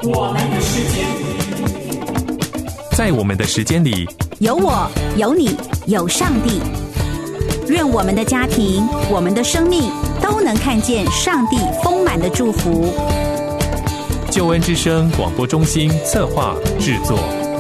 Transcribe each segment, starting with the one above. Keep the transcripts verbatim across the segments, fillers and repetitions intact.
我们的时间， 在我们的时间里， 有我，有你，有上帝。愿我们的家庭，我们的生命都能看见上帝丰满的祝福。 救恩之声广播中心策划制作。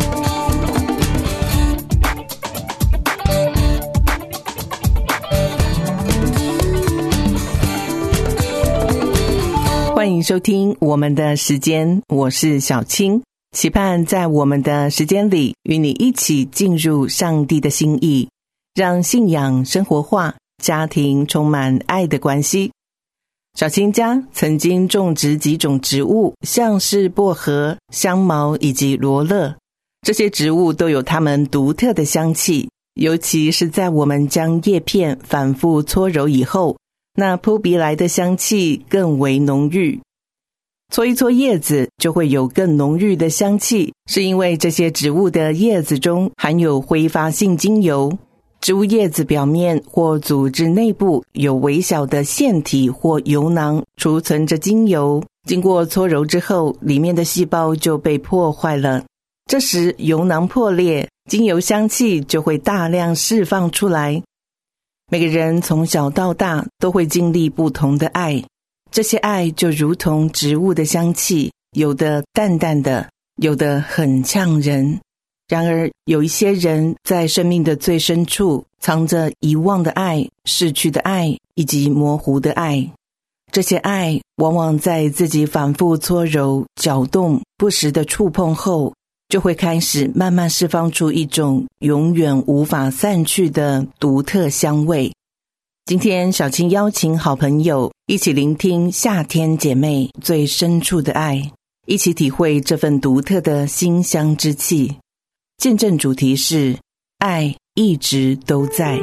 欢迎收听我们的时间，我是小青，期盼在我们的时间里与你一起进入上帝的心意，让信仰生活化，家庭充满爱的关系。小青家曾经种植几种植物，像是薄荷、香茅以及罗勒，这些植物都有它们独特的香气，尤其是在我们将叶片反复搓揉以后，那扑鼻来的香气更为浓郁。搓一搓叶子就会有更浓郁的香气，是因为这些植物的叶子中含有挥发性精油。植物叶子表面或组织内部有微小的腺体或油囊储存着精油，经过搓揉之后，里面的细胞就被破坏了。这时油囊破裂，精油香气就会大量释放出来。每个人从小到大都会经历不同的爱，这些爱就如同植物的香气，有的淡淡的，有的很呛人。然而有一些人在生命的最深处藏着遗忘的爱、逝去的爱以及模糊的爱，这些爱往往在自己反复搓揉、搅动、不时的触碰后，就会开始慢慢释放出一种永远无法散去的独特香味。今天小青邀请好朋友一起聆听夏天姐妹最深处的爱，一起体会这份独特的馨香之气。见证主题是爱一直都在。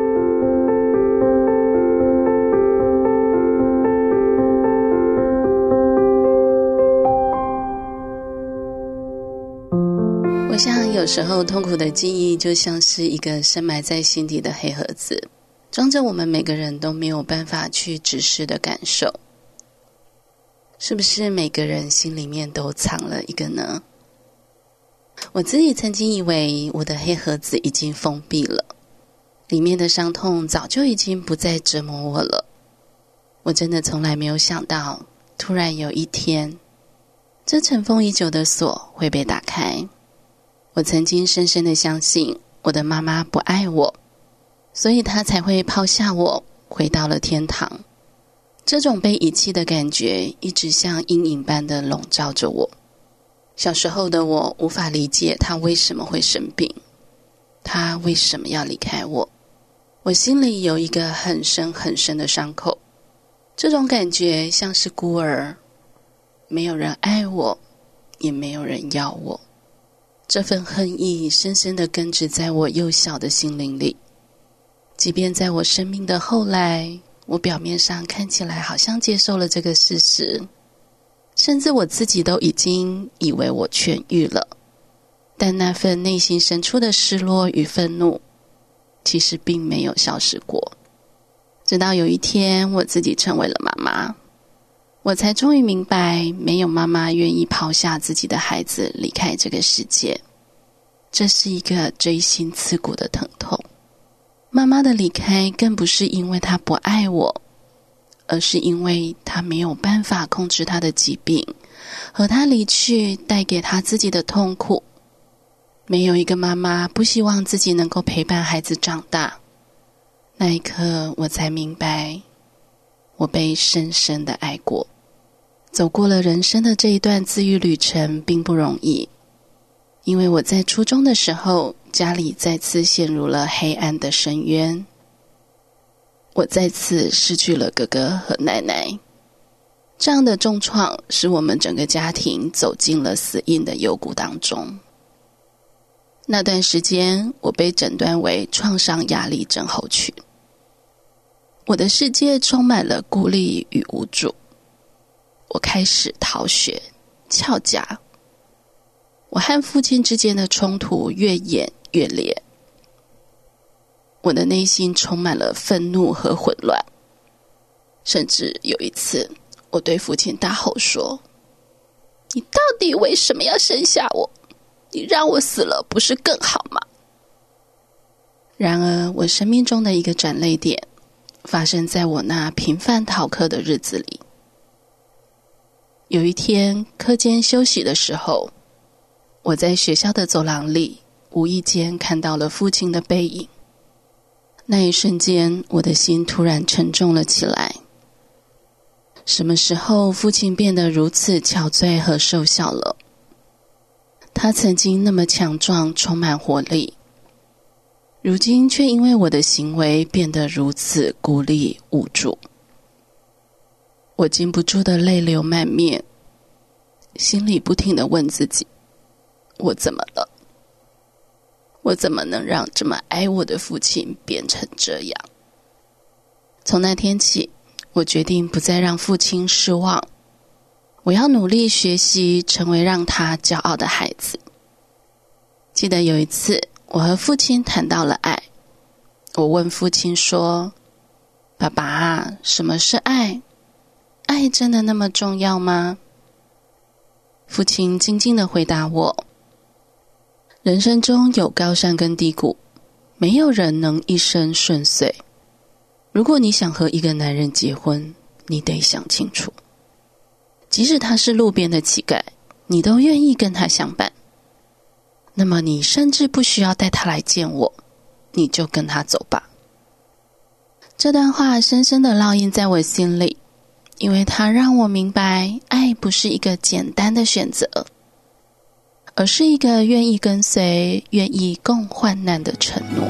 我想有时候痛苦的记忆就像是一个深埋在心底的黑盒子，装着我们每个人都没有办法去直视的感受。是不是每个人心里面都藏了一个呢？我自己曾经以为我的黑盒子已经封闭了，里面的伤痛早就已经不再折磨我了。我真的从来没有想到，突然有一天，这尘封已久的锁会被打开。我曾经深深的相信我的妈妈不爱我，所以她才会抛下我回到了天堂。这种被遗弃的感觉一直像阴影般的笼罩着我。小时候的我无法理解她为什么会生病，她为什么要离开我。我心里有一个很深很深的伤口，这种感觉像是孤儿，没有人爱我，也没有人要我。这份恨意深深地根植在我幼小的心灵里，即便在我生命的后来，我表面上看起来好像接受了这个事实，甚至我自己都已经以为我痊愈了，但那份内心深处的失落与愤怒其实并没有消失过。直到有一天我自己成为了妈妈，我才终于明白，没有妈妈愿意抛下自己的孩子离开这个世界，这是一个锥心刺骨的疼痛。妈妈的离开更不是因为她不爱我，而是因为她没有办法控制她的疾病和她离去带给她自己的痛苦。没有一个妈妈不希望自己能够陪伴孩子长大。那一刻我才明白，我被深深的爱过。走过了人生的这一段自愈旅程并不容易，因为我在初中的时候，家里再次陷入了黑暗的深渊。我再次失去了哥哥和奶奶，这样的重创使我们整个家庭走进了死荫的幽谷当中。那段时间，我被诊断为创伤压力症候群。我的世界充满了孤立与无助，我开始逃学、翘家。我和父亲之间的冲突越演越烈，我的内心充满了愤怒和混乱。甚至有一次，我对父亲大吼说： 你到底为什么要生下我？你让我死了不是更好吗？然而，我生命中的一个转捩点发生在我那频繁逃课的日子里。有一天，课间休息的时候，我在学校的走廊里无意间看到了父亲的背影。那一瞬间，我的心突然沉重了起来。什么时候父亲变得如此憔悴和瘦小了？他曾经那么强壮，充满活力，如今却因为我的行为变得如此孤立无助。我禁不住的泪流满面，心里不停地问自己，我怎么了？我怎么能让这么爱我的父亲变成这样？从那天起，我决定不再让父亲失望，我要努力学习，成为让他骄傲的孩子。记得有一次，我和父亲谈到了爱，我问父亲说，爸爸，什么是爱？爱真的那么重要吗？父亲静静地回答我，人生中有高山跟低谷，没有人能一生顺遂。如果你想和一个男人结婚，你得想清楚，即使他是路边的乞丐，你都愿意跟他相伴，那么你甚至不需要带他来见我，你就跟他走吧。这段话深深地烙印在我心里，因为它让我明白，爱不是一个简单的选择，而是一个愿意跟随、愿意共患难的承诺。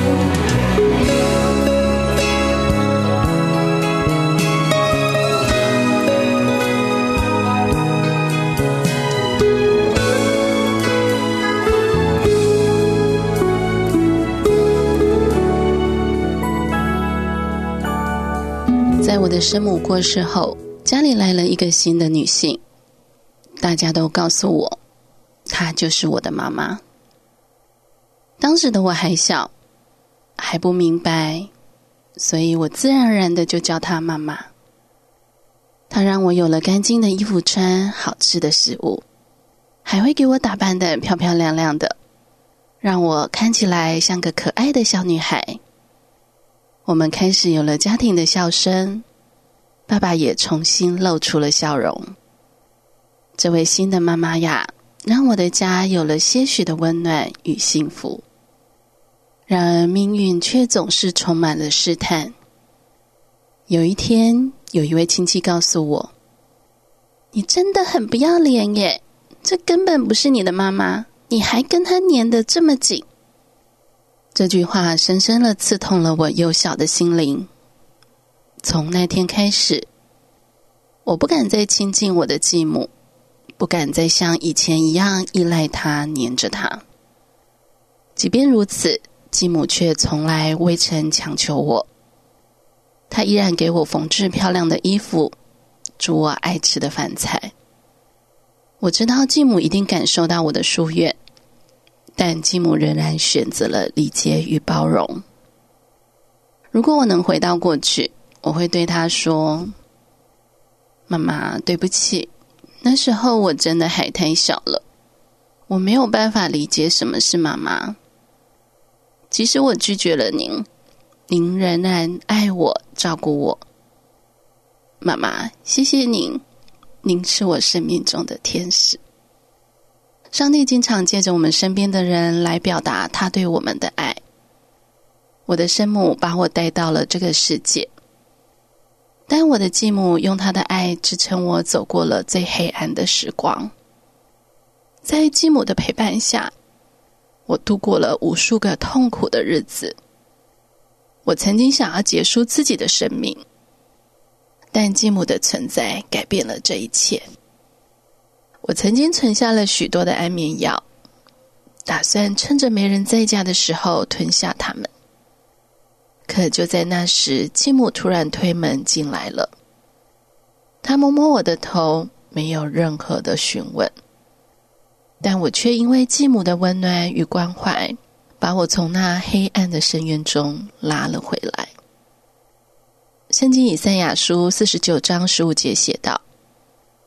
在我的生母过世后，家里来了一个新的女性，大家都告诉我，她就是我的妈妈。当时的我还小，还不明白，所以我自然而然的就叫她妈妈。她让我有了干净的衣服穿，好吃的食物，还会给我打扮得漂漂亮亮的，让我看起来像个可爱的小女孩。我们开始有了家庭的笑声，爸爸也重新露出了笑容。这位新的妈妈呀，让我的家有了些许的温暖与幸福。然而命运却总是充满了试探。有一天，有一位亲戚告诉我，你真的很不要脸耶，这根本不是你的妈妈，你还跟她黏得这么紧。这句话深深地刺痛了我幼小的心灵。从那天开始，我不敢再亲近我的继母，不敢再像以前一样依赖她、黏着她。即便如此，继母却从来未曾强求我。她依然给我缝制漂亮的衣服，煮我爱吃的饭菜。我知道继母一定感受到我的疏远，但继母仍然选择了理解与包容。如果我能回到过去，我会对她说，妈妈，对不起，那时候我真的还太小了，我没有办法理解什么是妈妈。即使我拒绝了您，您仍然爱我、照顾我。妈妈，谢谢您，您是我生命中的天使。上帝经常借着我们身边的人来表达他对我们的爱。我的生母把我带到了这个世界，但我的继母用她的爱支撑我走过了最黑暗的时光。在继母的陪伴下，我度过了无数个痛苦的日子。我曾经想要结束自己的生命，但继母的存在改变了这一切。我曾经存下了许多的安眠药，打算趁着没人在家的时候吞下它们。可就在那时，继母突然推门进来了。她摸摸我的头，没有任何的询问，但我却因为继母的温暖与关怀，把我从那黑暗的深渊中拉了回来。圣经以赛亚书四十九章十五节写道，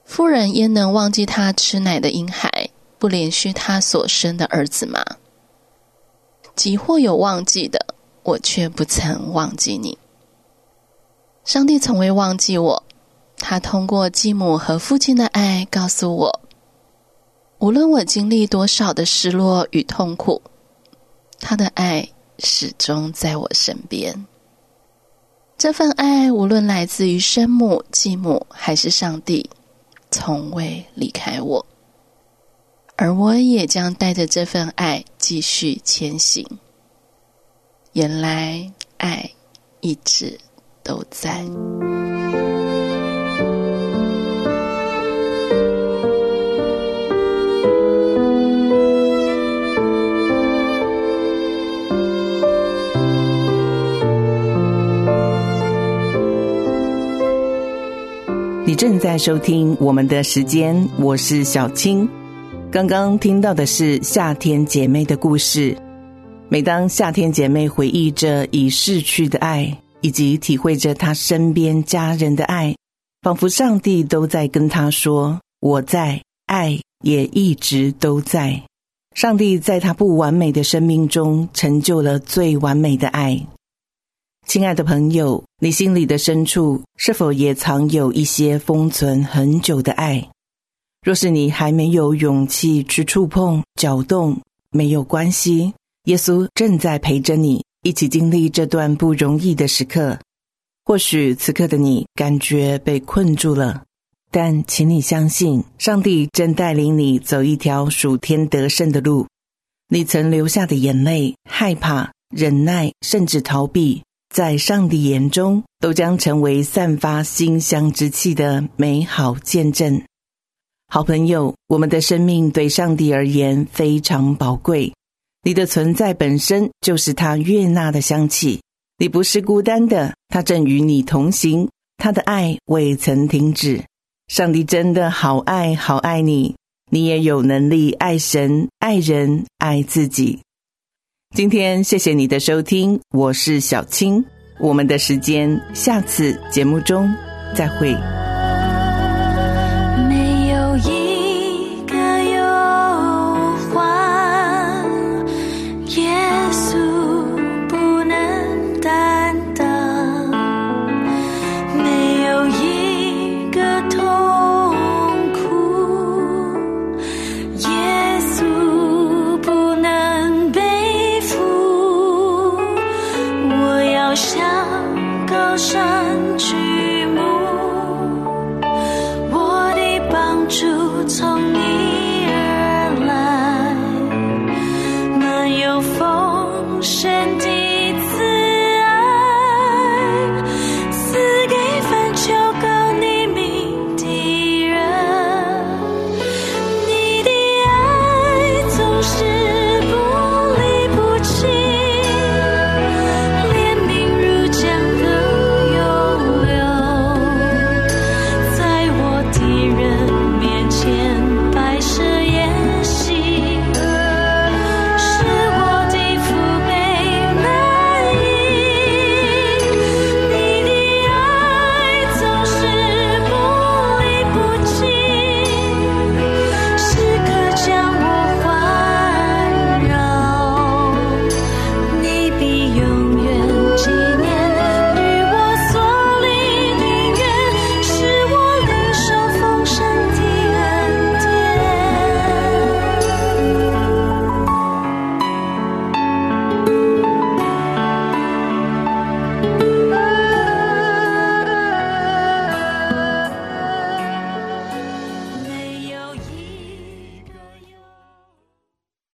妇人焉能忘记她吃奶的婴孩，不连续她所生的儿子吗？即或有忘记的，我却不曾忘记你。上帝从未忘记我，他通过继母和父亲的爱告诉我，无论我经历多少的失落与痛苦，他的爱始终在我身边。这份爱无论来自于生母、继母还是上帝，从未离开我，而我也将带着这份爱继续前行。原来爱一直都在。 你正在收听我们的时间，我是小青。刚刚听到的是夏天姐妹的故事。每当夏天姐妹回忆着已逝去的爱，以及体会着她身边家人的爱，仿佛上帝都在跟她说，我在，爱也一直都在。上帝在她不完美的生命中成就了最完美的爱。亲爱的朋友，你心里的深处是否也藏有一些封存很久的爱？若是你还没有勇气去触碰、搅动，没有关系，耶稣正在陪着你，一起经历这段不容易的时刻。或许此刻的你感觉被困住了，但请你相信，上帝正带领你走一条属天得胜的路。你曾流下的眼泪、害怕、忍耐，甚至逃避，在上帝眼中都将成为散发馨香之气的美好见证。好朋友，我们的生命对上帝而言非常宝贵，你的存在本身就是他悦纳的香气。你不是孤单的，他正与你同行，他的爱未曾停止。上帝真的好爱好爱你，你也有能力爱神、爱人、爱自己。今天谢谢你的收听，我是小青，我们的时间下次节目中再会。